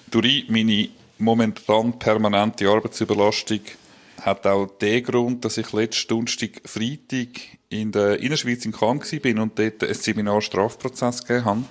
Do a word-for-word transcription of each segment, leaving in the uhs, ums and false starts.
Durch meine momentan permanente Arbeitsüberlastung hat auch der Grund, dass ich letzten Donnerstag, Freitag in der Innerschweiz in Cannes war und dort ein Seminar Strafprozess gegeben habe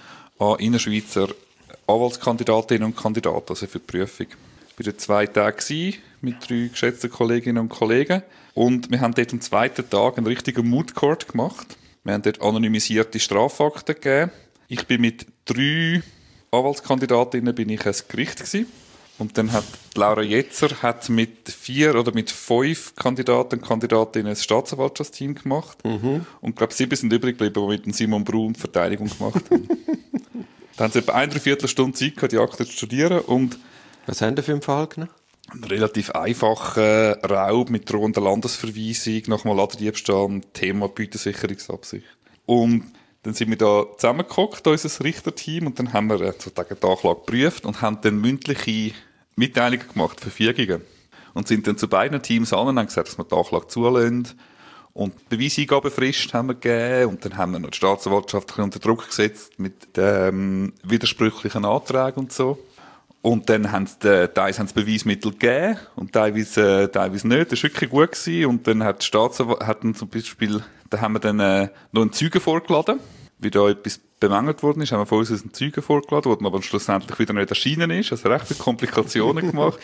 an Innerschweizer Anwaltskandidatinnen und Kandidaten, also für die Prüfung. Ich war dort zwei Tage mit drei geschätzten Kolleginnen und Kollegen und wir haben dort am zweiten Tag einen richtigen Moot Court gemacht. Wir haben dort anonymisierte Strafakten gegeben. Ich bin mit drei Anwaltskandidatinnen bin ich ein Gericht gewesen. Und dann hat Laura Jetzer hat mit vier oder mit fünf Kandidaten und Kandidatinnen ein Staatsanwaltschaftsteam gemacht. Mhm. Und ich glaube, sieben sind übrig geblieben, die mit dem Simon Braun Verteidigung gemacht haben. Dann haben sie etwa eine Dreiviertelstunde Zeit gehabt, die Akte zu studieren. Und was haben Sie für einen Fall genommen? Ein relativ einfacher Raub mit drohender Landesverweisung, nach einem Ladendiebstahl, Thema Gütersicherungsabsicht. Und dann sind wir da zusammengehockt, unser Richterteam, und dann haben wir sozusagen die Anklage geprüft und haben dann mündliche Mitteilungen gemacht, Verfügungen. Und sind dann zu beiden Teams an und haben gesagt, dass wir die Anklage zulassen. Und Beweiseingabefrist haben wir gegeben und dann haben wir noch die Staatsanwaltschaft unter Druck gesetzt mit ähm, widersprüchlichen Anträgen und so. Und dann haben sie, teilweise haben sie Beweismittel gegeben und teilweise, äh, teilweise nicht. Das war wirklich gut gewesen. Und dann hat die Staatsanwaltschaft, hat dann zum Beispiel, da haben wir dann äh, noch einen Zeugen vorgeladen, wie da etwas bemängelt worden ist, haben wir von uns einen Zeugen vorgeladen, der dann aber schlussendlich wieder nicht erschienen ist. Also recht viele Komplikationen gemacht.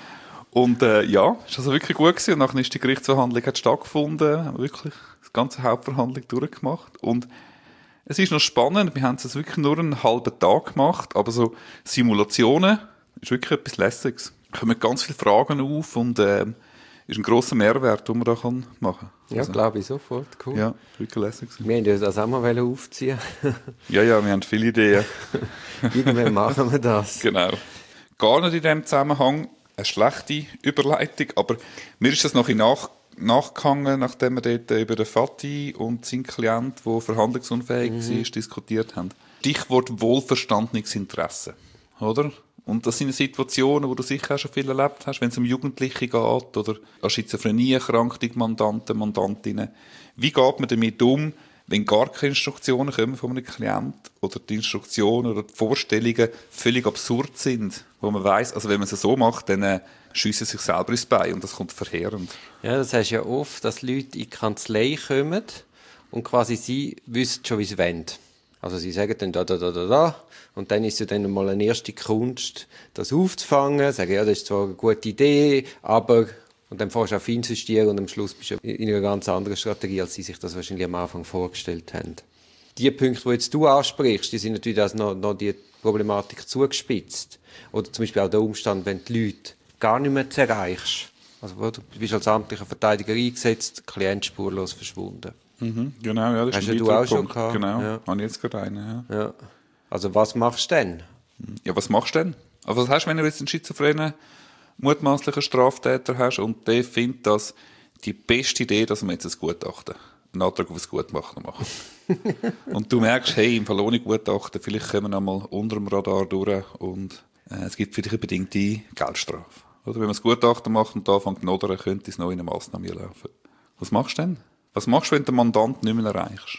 Und äh, ja, ist also wirklich gut gewesen. Und nachher ist die Gerichtsverhandlung hat stattgefunden, haben wir wirklich die ganze Hauptverhandlung durchgemacht. Und es ist noch spannend, wir haben es wirklich nur einen halben Tag gemacht, aber so Simulationen ist wirklich etwas Lässiges. Da kommen ganz viele Fragen auf und äh, ist ein grosser Mehrwert, den man da kann machen kann. Ja, also, glaube ich sofort. Cool. Ja, wirklich lässig. Wir wollten das auch mal aufziehen. ja, ja, wir haben viele Ideen. Irgendwann machen wir das. Genau. Gar nicht in diesem Zusammenhang eine schlechte Überleitung, aber mir ist das noch in nach, nachgegangen, nachdem wir dort über den Fatih und seinen Klient, der verhandlungsunfähig mhm. war, diskutiert haben. Stichwort wohlverstandenes Interesse, oder? Und das sind Situationen, wo du sicher auch schon viel erlebt hast, wenn es um Jugendliche geht oder an Schizophrenie erkrankte Mandanten, Mandantinnen. Wie geht man damit um, wenn gar keine Instruktionen kommen von einem Klient oder die Instruktionen oder die Vorstellungen völlig absurd sind, wo man weiss, also wenn man es so macht, dann äh, schiessen sich selber ins Bein und das kommt verheerend. Ja, das heißt ja oft, dass Leute in die Kanzlei kommen und quasi sie wissen schon, wie sie wollen. Also sie sagen dann da, da, da, da, da. Und dann ist es dann mal eine erste Kunst, das aufzufangen, sagen, ja, das ist zwar eine gute Idee, aber, und dann fährst du auf insistieren und am Schluss bist du in einer ganz anderen Strategie, als sie sich das wahrscheinlich am Anfang vorgestellt haben. Die Punkte, die jetzt du ansprichst, die sind natürlich also noch, noch die Problematik zugespitzt. Oder zum Beispiel auch der Umstand, wenn die Leute gar nicht mehr erreichst. Also du bist als amtlicher Verteidiger eingesetzt, der Klient spurlos verschwunden. Mhm, genau, ja, das hast ist ein du auch schon Punkt. gehabt? Genau, ja. habe ich jetzt gerade einen. Ja. Ja. Also was machst du denn? Ja, was machst du denn? Also was hast du, wenn du jetzt einen schizophrenen, mutmaßlichen Straftäter hast und der findet, dass die beste Idee, dass wir jetzt ein Gutachten, einen Antrag auf ein Gutachten machen. Und du merkst, hey, im Fall ohne Gutachten, vielleicht kommen wir einmal unter dem Radar durch und äh, es gibt vielleicht eine bedingte Geldstrafe. Oder wenn man das Gutachten macht und da anfängt nodern, könnte es noch in eine Massnahme laufen. Was machst du denn? Was machst du, wenn du den Mandant nicht mehr erreichst?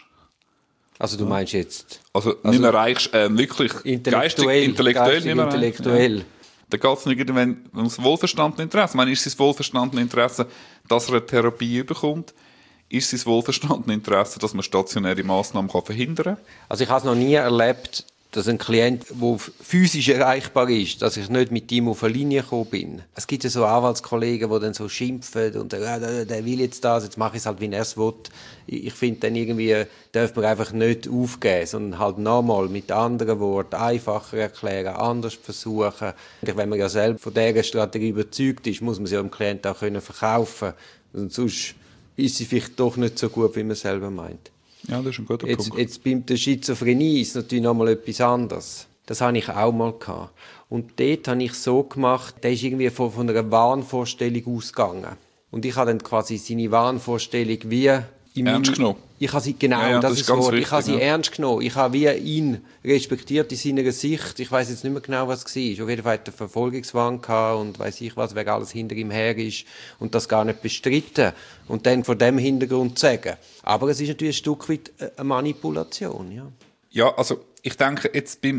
Also du meinst jetzt... Also, also nicht mehr erreichst, äh, wirklich intellektuell, geistig, intellektuell geistig, nicht mehr intellektuell. Ja. Da geht es nicht um das wohlverstandene Interesse. Ich meine, ist es das wohlverstandene Interesse, dass er eine Therapie bekommt? Ist es das wohlverstandene Interesse, dass man stationäre Massnahmen kann verhindern kann? Also ich habe es noch nie erlebt, dass ein Klient, der physisch erreichbar ist, dass ich nicht mit ihm auf eine Linie gekommen bin. Es gibt ja so Anwaltskollegen, die dann so schimpfen und äh, der will jetzt das, jetzt mache ich es halt, wie er es will. Ich finde dann irgendwie, darf man einfach nicht aufgeben, sondern halt nochmal mit anderen Worten einfacher erklären, anders versuchen. Und wenn man ja selber von dieser Strategie überzeugt ist, muss man sie dem Klienten auch können verkaufen. Und sonst ist sie vielleicht doch nicht so gut, wie man selber meint. Ja, das ist ein guter jetzt, Punkt. Jetzt bei der Schizophrenie ist es natürlich noch mal etwas anderes. Das hatte ich auch mal gehabt. Und dort habe ich so gemacht, der ist irgendwie von, von einer Wahnvorstellung ausgegangen. Und ich habe dann quasi seine Wahnvorstellung wie... Ernst genommen? Ich habe sie, genau, ja, ja, das, das ist ganz Wort. wichtig, Ich habe sie ja. ernst genommen. Ich habe wie ihn respektiert in seiner Sicht. Ich weiss jetzt nicht mehr genau, was es war. Auf jeden Fall hatte er Verfolgungswahn gehabt und weiss ich was, wer alles hinter ihm her ist und das gar nicht bestritten. Und dann vor dem Hintergrund zu sagen. Aber es ist natürlich ein Stück weit eine Manipulation, ja. Ja, also ich denke jetzt beim,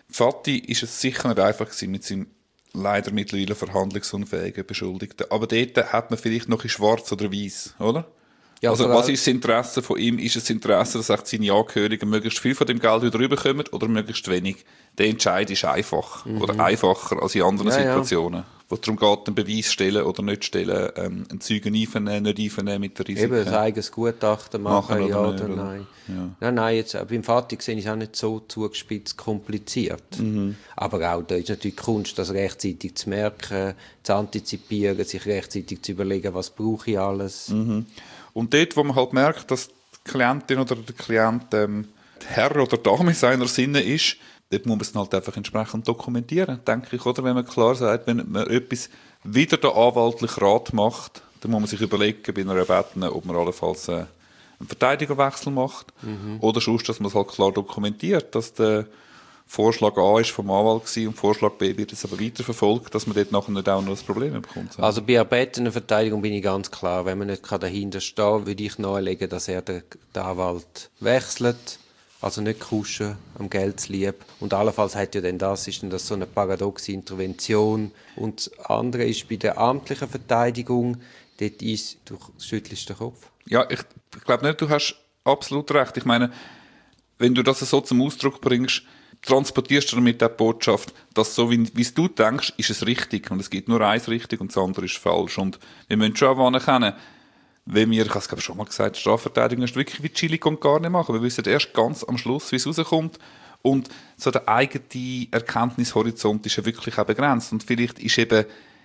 Vati ist es sicher nicht einfach gewesen mit seinem leider mittlerweile verhandlungsunfähigen Beschuldigten. Aber dort hat man vielleicht noch in schwarz oder weiß, oder? Ja, also was ist das Interesse von ihm? Ist es das Interesse, dass echt seine Angehörigen möglichst viel von dem Geld wieder rüberkommen oder möglichst wenig? Der Entscheid ist einfach mhm. oder einfacher als in anderen ja, Situationen, ja. wo es darum geht, einen Beweis stellen oder nicht stellen, ähm, einen Zeugen einvernehmen, nicht einvernehmen mit der Risiken. Eben, ein eigenes Gutachten machen, machen ja oder, oder nein. Ja. Nein, nein, jetzt, beim Vati sehe ich es auch nicht so zugespitzt kompliziert. Mhm. Aber auch da ist natürlich Kunst, das rechtzeitig zu merken, zu antizipieren, sich rechtzeitig zu überlegen, was brauche ich alles. Mhm. Und dort, wo man halt merkt, dass die Klientin oder der Klient ähm, Herr oder Dame seiner Sinne ist, dort muss man es halt einfach entsprechend dokumentieren, denke ich, oder? Wenn man klar sagt, wenn man etwas wieder der anwaltliche Rat macht, dann muss man sich überlegen, bei einer Erbeten, ob man allenfalls äh, einen Verteidigerwechsel macht mhm. oder sonst, dass man es halt klar dokumentiert, dass der Vorschlag A ist vom Anwalt gewesen und Vorschlag B wird jetzt aber weiterverfolgt, dass man dort nachher nicht auch noch ein Problem bekommt. So. Also bei erbetener Verteidigung bin ich ganz klar, wenn man nicht dahinter stehen kann, würde ich nahelegen, dass er den, den Anwalt wechselt, also nicht kuschen, am Geld zu lieb. Und allenfalls hat ja dann das, ist dann das so eine paradoxe Intervention. Und das andere ist bei der amtlichen Verteidigung, dort ist, du schüttelst den Kopf. Ja, ich, ich glaube nicht, du hast absolut recht. Ich meine, wenn du das so zum Ausdruck bringst, transportierst du damit die Botschaft, dass so wie, wie du denkst, ist es richtig. Und es gibt nur eins richtig und das andere ist falsch. Und wir müssen schon anerkennen, wenn wir, ich habe es glaube schon mal gesagt, Strafverteidigung ist wirklich wie chillig und gar nicht machen. Wir wissen erst ganz am Schluss, wie es rauskommt. Und so der eigene Erkenntnishorizont ist ja wirklich auch begrenzt. Und vielleicht ist eben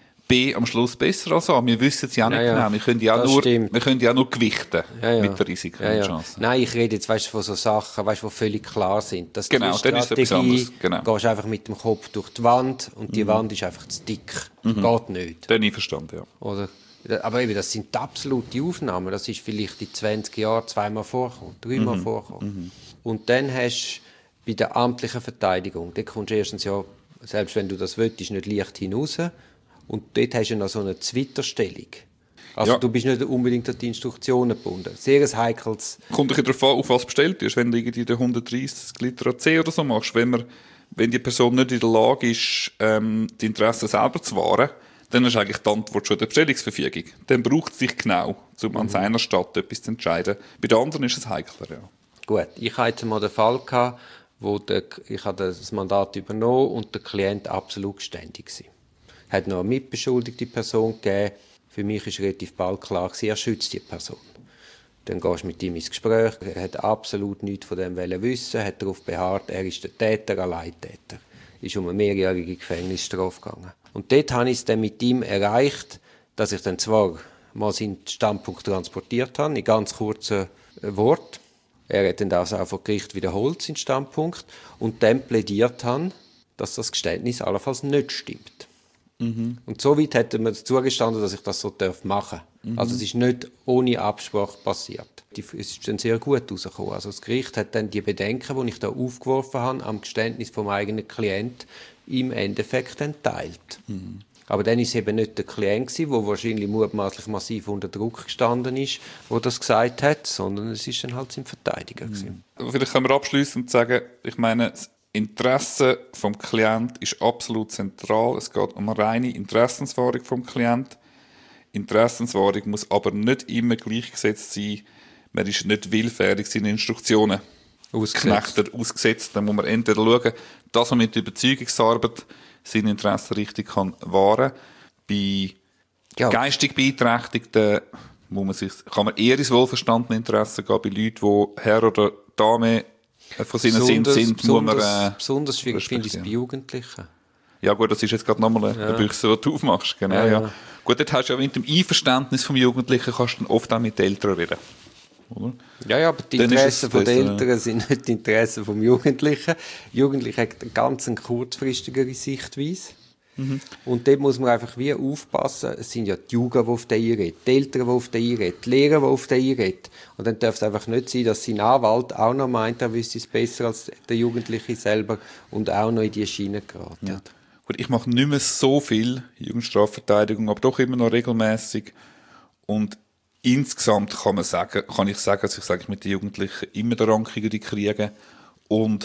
B am Schluss besser als A. Wir wissen es ja auch nicht ja, ja. genau. Wir können ja auch nur, wir können ja auch nur gewichten ja, ja. mit den Risiken ja, ja. und Chancen. Nein, ich rede jetzt weißt, von so Sachen, weißt, die völlig klar sind. Dass genau, die dann ist es etwas anderes. Genau. Du gehst einfach mit dem Kopf durch die Wand und die mhm. Wand ist einfach zu dick. Mhm. Geht nicht. Dann ich verstanden, ja. Oder, aber eben, das sind absolute Aufnahmen. Das ist vielleicht in zwanzig Jahren zweimal vorgekommen, dreimal mhm. vorgekommen. Mhm. Und dann hast du bei der amtlichen Verteidigung, da kommst du erstens ja, selbst wenn du das willst, nicht leicht hinaus. Und dort hast du noch so eine Zwitterstellung. Also ja. du bist nicht unbedingt an die Instruktionen gebunden. Sehr ein heikles... Kommt ein bisschen darauf an, auf was bestellt ist. Wenn du irgendwie den hundertdreissig Liter A C oder so machst, wenn, man, wenn die Person nicht in der Lage ist, ähm, die Interessen selber zu wahren, dann ist eigentlich die Antwort schon der Bestellungsverfügung. Dann braucht es sich genau, um mhm. an seiner Stadt etwas zu entscheiden. Bei den anderen ist es heikler, ja. Gut, ich hatte jetzt mal den Fall gehabt, wo der, ich habe das Mandat übernommen und der Klient absolut geständig war. Es hat noch eine mitbeschuldigte Person gegeben. Für mich war relativ bald klar, er schützt die Person. Dann gehst du mit ihm ins Gespräch. Er hat absolut nichts von dem wissen, hat darauf beharrt, er ist der Täter, allein Täter. Ist um eine mehrjährige Gefängnisstrafe gegangen. Und dort habe ich es dann mit ihm erreicht, dass ich dann zwar mal seinen Standpunkt transportiert habe, in ganz kurzen Worten. Er hat dann das auch vor Gericht wiederholt, seinen Standpunkt, und dann plädiert habe, dass das Geständnis allenfalls nicht stimmt. Mhm. Und so weit hat er mir zugestanden, dass ich das so machen darf. Mhm. Also es ist nicht ohne Absprache passiert. Es ist dann sehr gut herausgekommen. Also das Gericht hat dann die Bedenken, die ich da aufgeworfen habe, am Geständnis vom eigenen Klient im Endeffekt entteilt. Mhm. Aber dann war es eben nicht der Klient, der wahrscheinlich mutmaßlich massiv unter Druck gestanden ist, der das gesagt hat, sondern es war dann halt sein Verteidiger. Mhm. Vielleicht können wir abschliessend sagen, ich meine, das Interesse vom Klient ist absolut zentral. Es geht um eine reine Interessenswahrung vom Klient. Interessenswahrung muss aber nicht immer gleichgesetzt sein. Man ist nicht willfährig seine Instruktionen ausgesetzt. ausgesetzt. Dann muss man entweder schauen, dass man mit Überzeugungsarbeit seine Interessen richtig kann wahren. Bei ja. geistig Beeinträchtigten muss man sich, kann man eher ins wohlverstandene Interesse gehen. Bei Leuten, die Herr oder Dame von seinen Sinn sind, muss man... Äh, besonders schwierig finde ich es bei Jugendlichen. Ja gut, das ist jetzt gerade nochmal eine ja. Büchse, die du aufmachst. Genau, ja, ja. Ja. Gut, dort hast du ja mit dem Einverständnis vom Jugendlichen kannst du dann oft auch mit den Eltern reden. Oder? Ja, ja, aber die dann Interessen der Eltern sind nicht die Interessen vom Jugendlichen. Jugendliche hat eine ganz kurzfristigere Sichtweise. Mhm. Und dort muss man einfach wie aufpassen. Es sind ja die Jugend, die auf den einreden, die Eltern, die auf den einreden, die Lehrer, die auf den einreden. Und dann darf es einfach nicht sein, dass sein Anwalt auch noch meint, er wüsste es besser als der Jugendliche selber und auch noch in die Schiene geraten. Ja. Gut, ich mache nicht mehr so viel Jugendstrafverteidigung, aber doch immer noch regelmäßig. Und insgesamt kann man sagen, kann ich sagen, dass ich sage, mit den Jugendlichen immer den Rang kriege. Und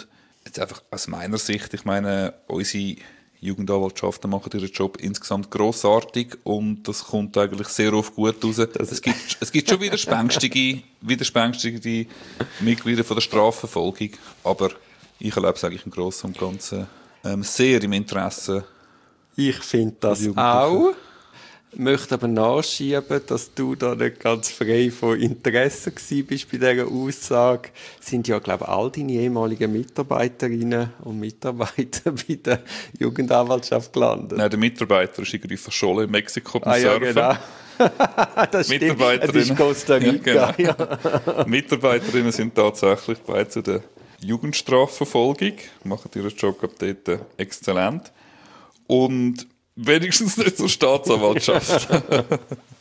Jetzt einfach aus meiner Sicht, ich meine, unsere Jugendanwaltschaften machen ihren Job insgesamt grossartig und das kommt eigentlich sehr oft gut raus. Es gibt, es gibt schon widerspänstige, widerspänstige Mitglieder von der Strafverfolgung, aber ich erlebe es eigentlich im Grossen und Ganzen ähm, sehr im Interesse. Ich finde das auch. Möchte aber nachschieben, dass du da nicht ganz frei von Interesse gewesen bist bei dieser Aussage. Sind ja, glaube ich, all deine ehemaligen Mitarbeiterinnen und Mitarbeiter bei der Jugendanwaltschaft gelandet. Nein, der Mitarbeiter ist irgendwie verschollen in Mexiko beim Ah ja, Surfen. genau. Das stimmt, es ist Costa Rica. Ja, genau. Ja. Mitarbeiterinnen sind tatsächlich bei zu der Jugendstrafverfolgung, machen ihren Job ab dort exzellent. Und wenigstens nicht zur Staatsanwaltschaft.